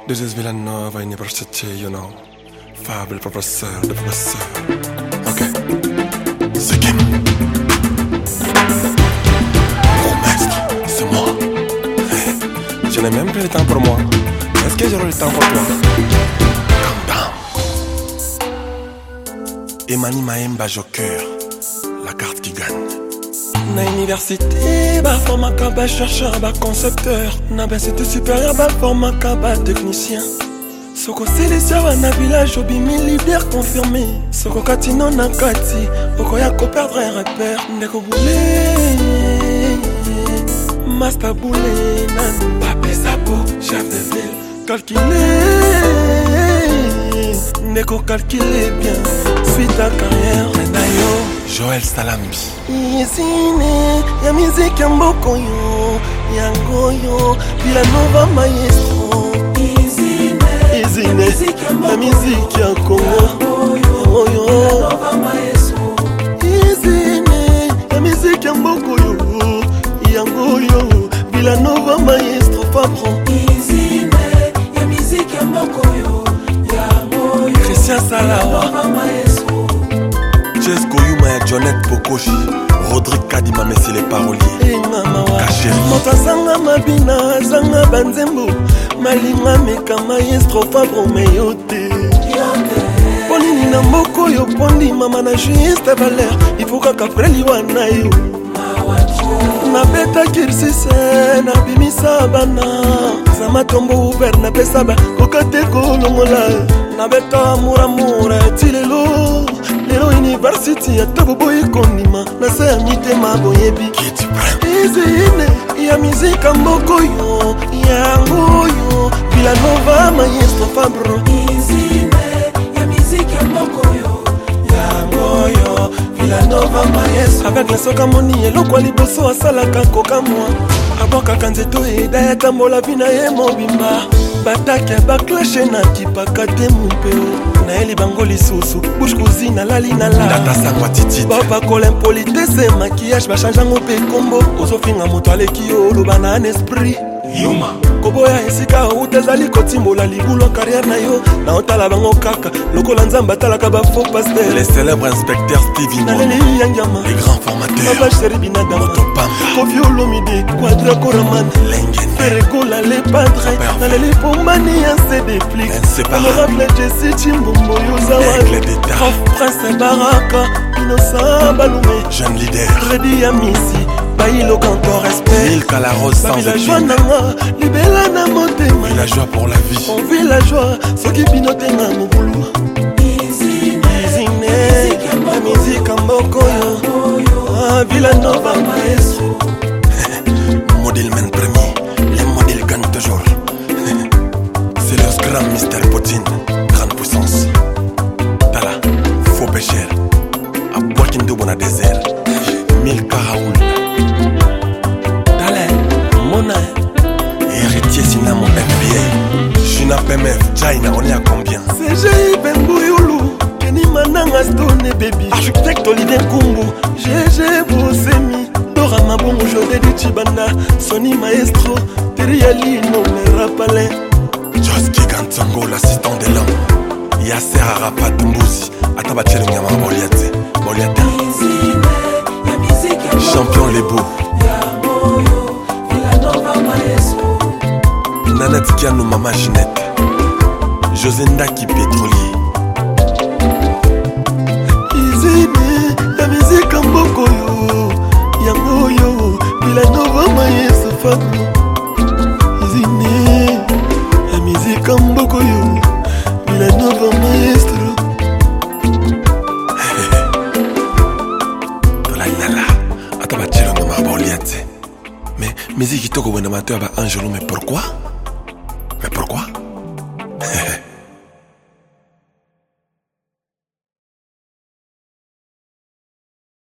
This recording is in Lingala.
This is Villanova University, you know. Fable professeur de professeur. Ok. C'est Kim. Mon maître, c'est moi. Je n'ai même plus le temps pour moi. Est-ce que j'aurai le temps pour toi? Calm down. Emani Maemba Joker, la carte qui gagne. Na université, ba formaka ba chercheur, ba concepteur. Na ba c'était supérieur, ba formaka ba technicien. Soko sélection wana village obimi leader confirmé. Soko katino na kati, oko ya ko perdre un repère. Ndeko boulé, master boulé, nan papé sapo, chef de ville. Calculer, ndeko calculer bien. Suite à carrière, Renayo, Joël Salambi. Izine, ya musique ya mboko yo, yango yo, Villanova maestro. Izine, ya musique ya Congo, yango yo, Villanova maestro. Izine, ya musique ya mboko yo, yango yo, Villanova maestro Fabron. Izine, ya musique ya mboko yo, yango yo, Christian Salawa. Jesco Yuma et Jonette Pokoshi, Rodrigue Kadima Messi les paroliers. Cachéri Motasanga Mabina, Zanga Banzembo, Malima Meka Maestro Fabro Meyote. Ponini na moko yo pondi mama na juste valeur. Il faut qu'à Capreli wana yo. Na beta kirsise na bimisa bana. Zama tombo ouvert na pesaba kokate kolongola. Na beta mura tilelo. Lelo university ya tobo ikondima na sa mite maboyebi Kitty Prime. Izine ya musique mboko yo yango yo Villanova maestro Fabro. Izine ya musique mboko yo yango yo Villanova maestro. Avec la soka moni eloko liboso asalaka koka mwa abokaka nzeto eda tambola vina ye mobimba batake baklashe na kipaka te mupeo na eli bango lisusu bouche cousine lali na la Data sangwa titi baba kola impolitesse maquillage bachangeango mpe kombo ozofinga moto aleki yo oloba na an esprit Yuma koboya esika outa ezali kotimbola libulu carrière na yo na otala bango kaka lokola nzambe atalaka bafaux pasteur. Les célèbres inspecteurs Stevie Mono, naleli yangiama les grands formateurs baba sheri binadama Motopamba, Kofi Olomide Quadra Koraman Lengene, Perekola les padres naleli pomani ya cdflix Inséparable, honorable Jesse Chimbombo yozawa Aigle d'État, Prof Prince Baraka Innocent Balume jeune leader, Freddy Amisi Bailo Cantor respect Milka la rose sans villageois épine, nanga libela na motema villageois pour la vie. on villageois soki bino te na mobulu Izine la musique mboko yo Villanova maestro. Modèle main premier, les modèles gagnent toujours. C'est le grand mystère Poutine, grande puissance. Tala, faux pécheur, à Boakindo Bona désert, Milka Raoul. Tala, Mona, héritier Sinamo FBA, Juna PMF, Jaina, on est à combien? CGI Bengouyulu, Kenny Mananga Stone Baby, architecte Olivier Kumbu, GG Bosemi, Dora Mabongo Jodé de Chibanda, Sony Maestro, Teriali Nomme Rapalin, Joski Gantzongo, l'assistant de l'homme, Yasser Arafat Mbouzi, Atabachel Nyama Boliate, Boliate, Izine ya musique champion Lebo, yango yo Villanova maestro. Nanette Kianou Mama Ginette, Josenda qui pétrolier. Izine, la musique mboko yo, yango yo, Villanova maestro Fabio. Izine, la musique mboko yo, Villanova maestro. Mais musique qui toque au bon amateur, mais pourquoi? Mais pourquoi?